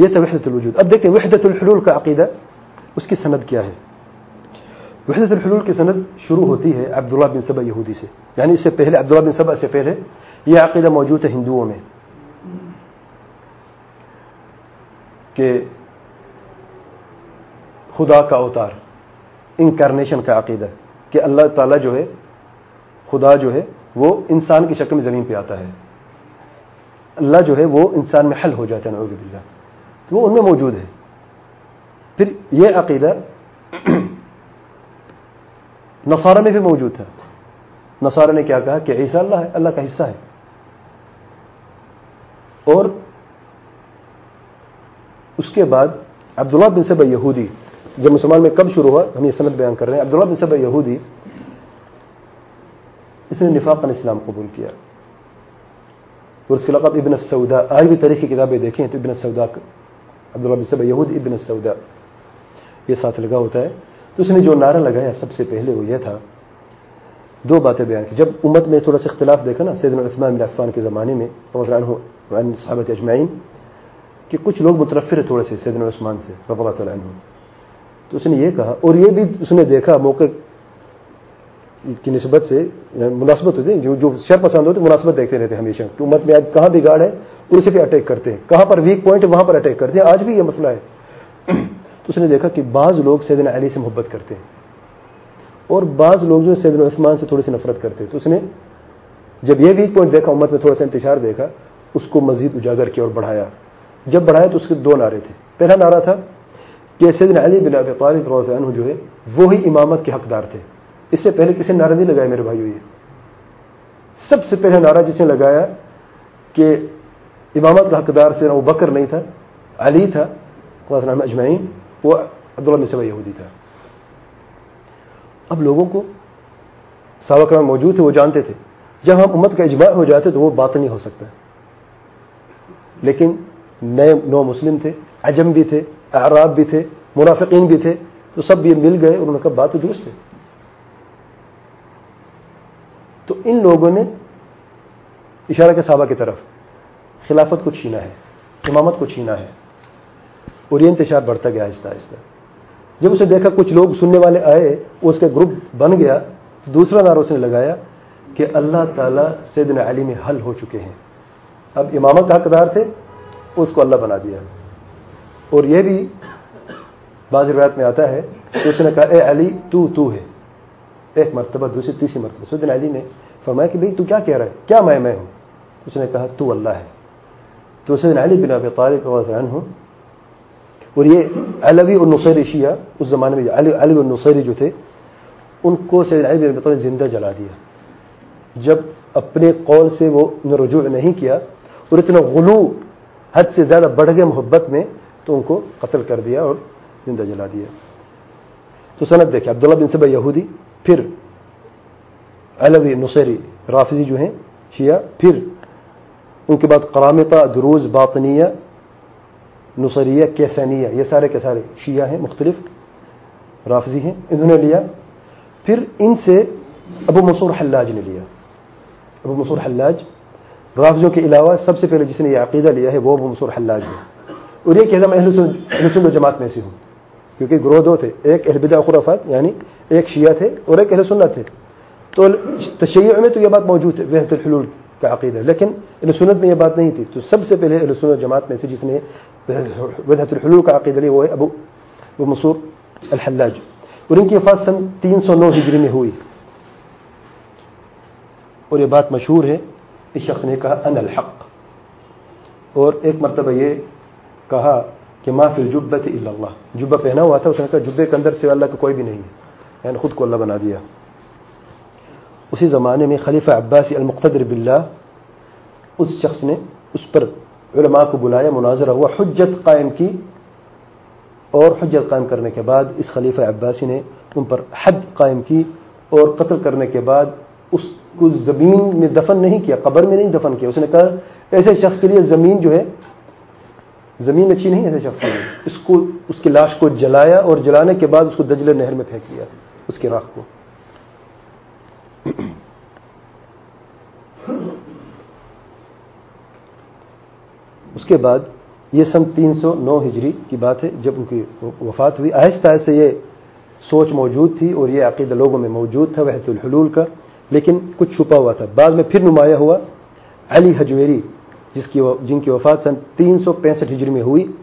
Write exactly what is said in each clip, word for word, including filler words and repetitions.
یہ تھا وحدت الوجود. اب دیکھیں وحدت الحلول کا عقیدہ, اس کی سند کیا ہے؟ وحدت الحلول کی سند شروع ہوتی ہے عبداللہ بن سبا یہودی سے, یعنی اس سے پہلے عبداللہ بن سبا سے پہلے یہ عقیدہ موجود ہے ہندوؤں میں کہ خدا کا اوتار, انکارنیشن کا عقیدہ کہ اللہ تعالیٰ جو ہے, خدا جو ہے وہ انسان کی شکل میں زمین پہ آتا ہے, اللہ جو ہے وہ انسان میں حل ہو جاتا ہے, نعوذ باللہ. تو وہ ان میں موجود ہے. پھر یہ عقیدہ نصارہ میں بھی موجود تھا. نصارہ نے کیا کہا کہ عیسیٰ اللہ ہے, اللہ کا حصہ ہے. اور اس کے بعد عبداللہ بن سبا یہودی جب مسلمان میں کب شروع ہوا, ہم یہ سند بیان کر رہے ہیں. عبداللہ بن سبا یہودی اس نے نفاقاً اسلام قبول کیا, اور اس کے لقب ابن السودا. آج بھی تاریخی کتابیں دیکھیں تو ابن السودا, عبداللہ بن سبا یہودی ابن السودا یہ ساتھ لگا ہوتا ہے. تو اس نے جو نعرہ لگایا سب سے پہلے وہ یہ تھا, دو باتیں بیان کی. جب امت میں تھوڑا سا اختلاف دیکھا نا سیدنا عثمان بن عفان کے زمانے میں رضی اللہ عنہ عن صحابہ اجمعین, کہ کچھ لوگ مترفر ہے تھوڑے سے سیدنا عثمان سے رضی اللہ تعالی عنہ, تو اس نے یہ کہا, اور یہ بھی اس نے دیکھا موقع کی نسبت سے مناسبت ہوتی ہے, جو جو شر پسند ہوتے مناسبت دیکھتے رہتے ہمیشہ کہ امت میں آج کہاں بگاڑ ہے اسے پہ اٹیک کرتے ہیں, کہاں پر ویک پوائنٹ ہے وہاں پر اٹیک کرتے ہیں. آج بھی یہ مسئلہ ہے. تو اس نے دیکھا کہ بعض لوگ سیدنا علی سے محبت کرتے ہیں اور بعض لوگ جو سیدنا عثمان سے تھوڑی سی نفرت کرتے ہیں. تو اس نے جب یہ ویک پوائنٹ دیکھا, امت میں تھوڑا سا انتشار دیکھا, اس کو مزید اجاگر کیا اور بڑھایا. جب بڑھایا تو اس کے دو نعرے تھے. پہلا نعرہ تھا کہ سیدنا علی بن ابی طالب رضی اللہ عنہ جو ہے وہی امامت کے حقدار تھے. اس سے پہلے کسی نعرہ نہیں لگایا میرے بھائیو. یہ سب سے پہلا نعرہ جس نے لگایا کہ امامت کا حقدار سیدنا ابو بکر نہیں تھا, علی تھا رضی اللہ عنہم اجمعین, وہ عبداللہ بن سبا یہودی تھا. اب لوگوں کو صحابہ کرام موجود تھے, وہ جانتے تھے جب ہم امت کا اجماع ہو جاتے تو وہ بات نہیں ہو سکتا. لیکن نئے نو مسلم تھے, عجم بھی تھے, اعراب بھی تھے, منافقین بھی تھے, تو سب یہ مل گئے اور انہوں نے کہا بات تو درست ہے. تو ان لوگوں نے اشارہ کے صحابہ کی طرف خلافت کو چھینا ہے, امامت کو چھینا ہے, اور یہ انتشار بڑھتا گیا آہستہ آہستہ. جب اسے دیکھا کچھ لوگ سننے والے آئے, اس کا گروپ بن گیا, تو دوسرا نعرہ اس نے لگایا کہ اللہ تعالیٰ سیدنا علی میں حل ہو چکے ہیں, اب امامت کا حقدار تھے, اس کو اللہ بنا دیا. اور یہ بھی بعض روایت میں آتا ہے کہ اس نے کہا اے علی تو تو ہے, ایک مرتبہ, دوسری تیسری مرتبہ. سیدنا علی نے فرمایا کہ بھئی تو کیا کہہ رہا ہے, کیا میں میں ہوں؟ اس نے کہا تو اللہ ہے. تو سیدنا علی بن ابی طالب رضی اللہ عنہ, اور یہ علوی اور نصیری شیعہ اس زمانے میں علی علی اور نصیری جو تھے, ان کو سیدنا علی بن ابی طالب زندہ جلا دیا. جب اپنے قول سے وہ نے رجوع نہیں کیا اور اتنا غلو حد سے زیادہ بڑھ گئے محبت میں, تو ان کو قتل کر دیا اور زندہ جلا دیا. تو سند دیکھیں, عبداللہ بن سبا یہودی, پھر علوی نصیری رافضی جو ہیں شیعہ, پھر ان کے بعد قرامطہ, دروز, باطنیہ, نصیریہ, کیسانیہ, یہ سارے کے سارے شیعہ ہیں, مختلف رافضی ہیں, انہوں نے لیا. پھر ان سے ابو منصور حلاج نے لیا. ابو منصور حلاج رافضیوں کے علاوہ سب سے پہلے جس نے یہ عقیدہ لیا ہے وہ ابو منصور حلاج ہے. اور یہ کہتا میں اہل سنت و جماعت میں سے ہوں, کیونکہ گروہ دو تھے, ایک اہل بدع و خرافات یعنی ایک شیعہ تھے اور ایک اہل سنت تھے. تو تشیع میں تو یہ بات موجود ہے, وحدت الحلول کا عقیدہ, لیکن اہل سنت میں یہ بات نہیں تھی. تو سب سے پہلے اہل سنت و جماعت میں سے جس نے وحدت الحلول کا عقیدہ لیا وہ ہے ابو ابو منصور الحلاج, اور ان کی وفات سن تین سو نو ہجری میں ہوئی. اور یہ بات مشہور ہے, اس شخص نے کہا انا الحق, اور ایک مرتبہ یہ کہا کہ ما فی الجبۃ الا اللہ, جبہ پہنا ہوا تھا, اس نے کہا جبے کے اندر سے اللہ کا کوئی بھی نہیں ہے, یعنی خود کو اللہ بنا دیا. اسی زمانے میں خلیفہ عباسی المقتدر باللہ, اس شخص نے اس پر علماء کو بلایا, مناظرہ ہوا, حجت قائم کی, اور حجت قائم کرنے کے بعد اس خلیفہ عباسی نے ان پر حد قائم کی, اور قتل کرنے کے بعد اس کو زمین میں دفن نہیں کیا, قبر میں نہیں دفن کیا. اس نے کہا ایسے شخص کے لیے زمین جو ہے, زمین اچھی نہیں, ایسے شخص کے لیے اس کو اس کی لاش کو جلایا, اور جلانے کے بعد اس کو دجلہ نہر میں پھینک دیا, اس کی راکھ کو. اس کے بعد یہ سن تین سو نو ہجری کی بات ہے جب ان کی وفات ہوئی. آہستہ آہستہ یہ سوچ موجود تھی اور یہ عقیدہ لوگوں میں موجود تھا وحدت الحلول کا, لیکن کچھ چھپا ہوا تھا. بعد میں پھر نمایاں ہوا. علی حجویری جس کی جن کی وفات سن تین سو پینسٹھ ہجری میں ہوئی,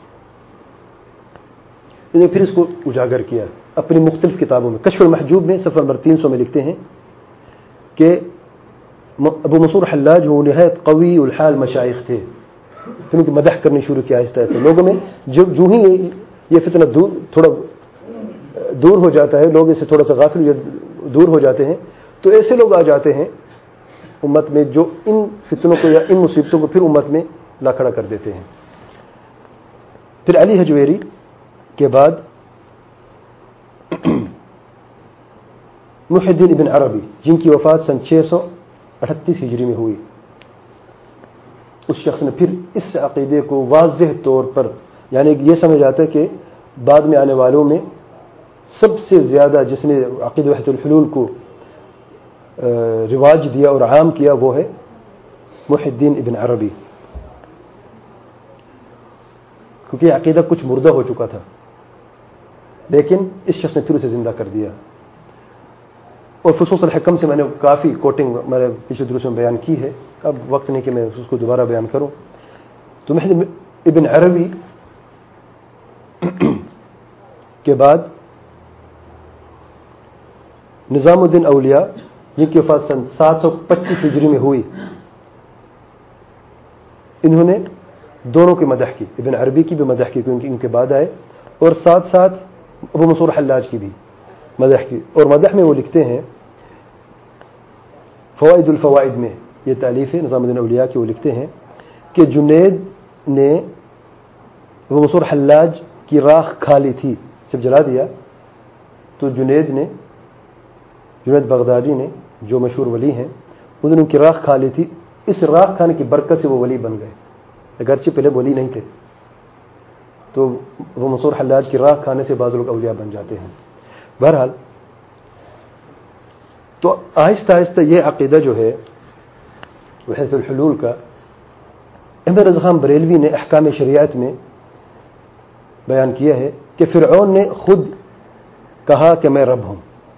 انہوں نے پھر اس کو اجاگر کیا اپنی مختلف کتابوں میں. کشف المحجوب میں صفحہ نمبر تین سو میں لکھتے ہیں کہ ابو منصور حلاج وہ نہایت قوی الحال مشائخ تھے. پھر ان کی مدح کرنی شروع کیا آہستہ آہستہ لوگوں میں. جو جو ہی یہ فتنہ دور تھوڑا دور ہو جاتا ہے, لوگ اس سے تھوڑا سا غافل دور ہو جاتے ہیں, تو ایسے لوگ آ جاتے ہیں امت میں جو ان فتنوں کو یا ان مصیبتوں کو پھر امت میں لا کھڑا کر دیتے ہیں. پھر علی حجویری کے بعد محی الدین ابن عربی جن کی وفات سن چھ سو اٹھتیس ہجری میں ہوئی. اس شخص نے پھر اس عقیدے کو واضح طور پر, یعنی یہ سمجھ آتا ہے کہ بعد میں آنے والوں میں سب سے زیادہ جس نے عقیدہ وحدت الحلول کو رواج دیا اور عام کیا وہ ہے محی الدین ابن عربی, کیونکہ یہ عقیدہ کچھ مردہ ہو چکا تھا, لیکن اس شخص نے پھر اسے زندہ کر دیا. اور فصوص الحکم سے میں نے کافی کوٹنگ میں نے پچھلے دروس میں بیان کی ہے, اب وقت نہیں کہ میں اس کو دوبارہ بیان کروں. تو محی ابن عربی کے بعد نظام الدین اولیاء جن کی وفات سن سات سو پچیس ہجری میں ہوئی. انہوں نے دونوں کی مدح کی, ابن عربی کی بھی مدح کی کیونکہ ان کے بعد آئے, اور ساتھ ساتھ ابو منصور حلاج کی بھی مدح کی. اور مدح میں وہ لکھتے ہیں فوائد الفوائد میں, یہ تالیف ہے نظام الدین اولیاء کی, وہ لکھتے ہیں کہ جنید نے ابو منصور حلاج کی راکھ کھا لی تھی. جب جلا دیا تو جنید نے جنید بغدادی نے جو مشہور ولی ہیں انہوں نے ان کی راکھ کھا لی تھی. اس راکھ کھانے کی برکت سے وہ ولی بن گئے, اگرچہ پہلے ولی نہیں تھے. تو وہ منصور حلاج کی راکھ کھانے سے بعض لوگ اولیاء بن جاتے ہیں. بہرحال تو آہستہ آہستہ یہ عقیدہ جو ہے وحدت الحلول کا, احمد رضا خان بریلوی نے احکام شریعت میں بیان کیا ہے کہ فرعون نے خود کہا کہ میں رب ہوں,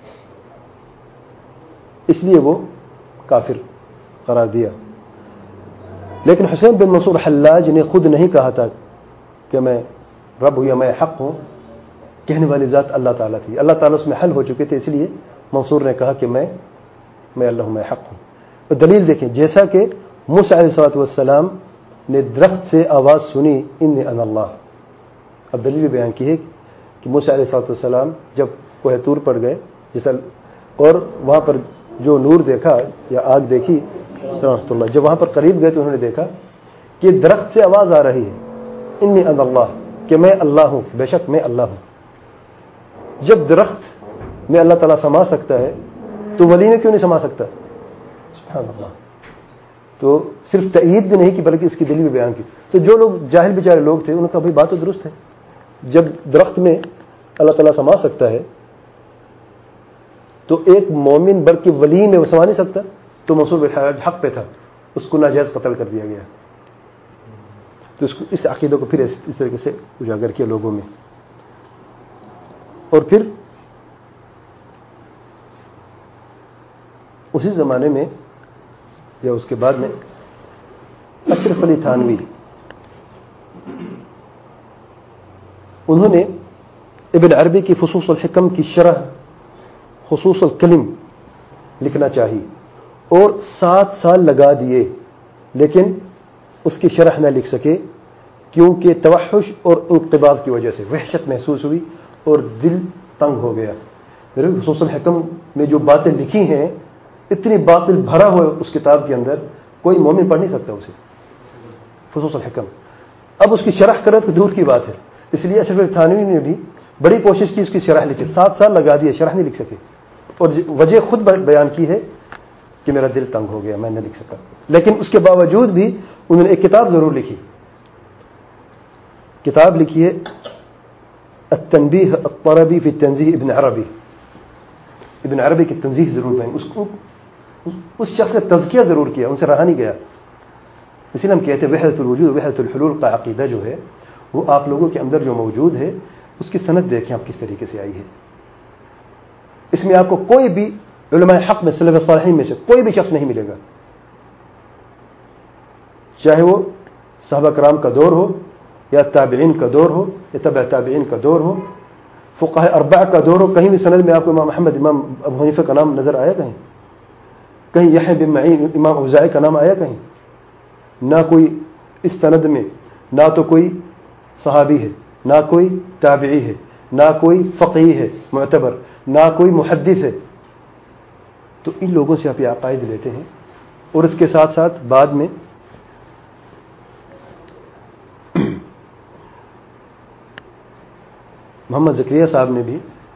اس لیے وہ کافر قرار دیا. لیکن حسین بن منصور حلاج نے خود نہیں کہا تھا کہ میں رب ہوں یا میں حق ہوں, کہنے والی ذات اللہ تعالیٰ تھی. اللہ تعالیٰ اس میں حل ہو چکے تھے, اس لیے منصور نے کہا کہ میں میں اللہ ہوں, میں حق ہوں. اور دلیل دیکھیں, جیسا کہ موسیٰ علیہ الصلوۃ والسلام نے درخت سے آواز سنی انی انا اللہ, اب دلیل بھی بیان کی ہے کہ موسیٰ علیہ الصلوۃ والسلام جب کوہ طور پر گئے جیسا, اور وہاں پر جو نور دیکھا یا آگ دیکھی رحمۃ اللہ, جب وہاں پر قریب گئے تو انہوں نے دیکھا کہ درخت سے آواز آ رہی ہے انی انا اللہ, کہ میں اللہ ہوں, بے شک میں اللہ ہوں. جب درخت میں اللہ تعالیٰ سما سکتا ہے تو ولی میں کیوں نہیں سما سکتا؟ سبحان اللہ. تو صرف تائید بھی نہیں کی بلکہ اس کی دلیل بھی بیان کی. تو جو لوگ جاہل بیچارے لوگ تھے انہوں نے کہا بھائی بات تو درست ہے, جب درخت میں اللہ تعالیٰ سما سکتا ہے تو ایک مومن بلکہ ولی میں وہ سما نہیں سکتا. تو منصور حق پہ تھا, اس کو ناجائز قتل کر دیا گیا. تو اس کو اس عقیدے کو پھر اس طریقے سے اجاگر کیا لوگوں میں. اور پھر اسی زمانے میں یا اس کے بعد میں اشرف علی تھانوی, انہوں نے ابن عربی کی فصوص الحکم کی شرح خصوص الکلم لکھنا چاہی اور سات سال لگا دیے, لیکن اس کی شرح نہ لکھ سکے کیونکہ توحش اور انقباض کی وجہ سے وحشت محسوس ہوئی اور دل تنگ ہو گیا. خصوص الحکم میں جو باتیں لکھی ہیں اتنی باطل بھرا ہوا اس کتاب کے اندر, کوئی مومن پڑھ نہیں سکتا اسے. خصوص الحکم اب اس کی شرح کرے تو دور کی بات ہے, اس لیے اشرف علی تھانوی نے بھی بڑی کوشش کی اس کی شرح لکھے, سات سال لگا دیے, شرح نہیں لکھ سکے. اور وجہ خود بیان کی ہے کہ میرا دل تنگ ہو گیا, میں نہیں لکھ سکا. لیکن اس کے باوجود بھی انہوں نے ایک کتاب ضرور لکھی. کتاب لکھی ہے التنبیہ الطربی فی تنزیہ ابن عربی. ابن عربی کی تنزیہ ضرور بیان, اس کو اس شخص کا تزکیہ ضرور کیا, ان سے رہا نہیں گیا. اسی لیے ہم کہتے ہیں وحدت الوجود وحدت الحلول کا عقیدہ جو ہے وہ آپ لوگوں کے اندر جو موجود ہے اس کی سند دیکھیں آپ کس طریقے سے آئی ہے. اس میں آپ کو کوئی بھی علماء حق میں سلف صالحین میں سے کوئی بھی شخص نہیں ملے گا، چاہے وہ صحابہ کرام کا دور ہو یا تابعین کا دور ہو یا تبع تابعین کا دور ہو، فقہاء اربعہ کا دور ہو. کہیں بھی سند میں آپ کو امام احمد امام ابو حنیفہ کا نام نظر آیا کہیں؟ کہیں یحییٰ بن معین امام اوزاعی کا نام آیا کہیں؟ نہ کوئی اس سند میں نہ تو کوئی صحابی ہے، نہ کوئی تابعی ہے، نہ کوئی فقیہ ہے معتبر، نہ کوئی محدث ہے. تو ان لوگوں سے آپ یہ عقائد لیتے ہیں. اور اس کے ساتھ ساتھ بعد میں محمد زکریا صاحب نے بھی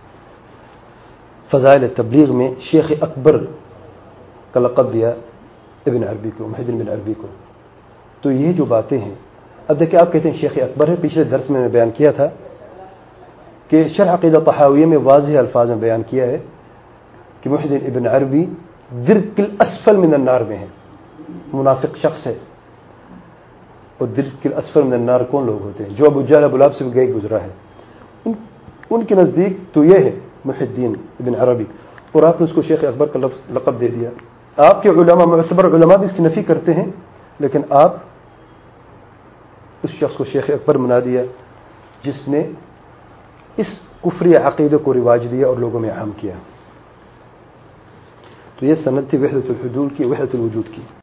فضائل تبلیغ میں شیخ اکبر کا لقب دیا ابن عربی کو، محی الدین بن عربی کو. تو یہ جو باتیں ہیں، اب دیکھیں آپ کہتے ہیں شیخ اکبر ہے. پچھلے درس میں میں بیان کیا تھا کہ شرح عقیدہ طحاویہ میں واضح الفاظ میں بیان کیا ہے کہ محی الدین ابن عربی درک الاسفل من النار میں ہے، منافق شخص ہے. اور درک الاسفل من النار کون لوگ ہوتے ہیں؟ جو ابو جہل ابو لہب سے گئے گزرا ہے. ان, ان کے نزدیک تو یہ ہے محی الدین ابن عربی، اور آپ نے اس کو شیخ اکبر کا لقب دے دیا. آپ کے علماء معتبر علماء بھی اس کی نفی کرتے ہیں، لیکن آپ اس شخص کو شیخ اکبر بنا دیا جس نے اس کفری عقیدے کو رواج دیا اور لوگوں میں عام کیا. تو یہ سند تھی وحدت الحلول کی، وحدت الوجود کی.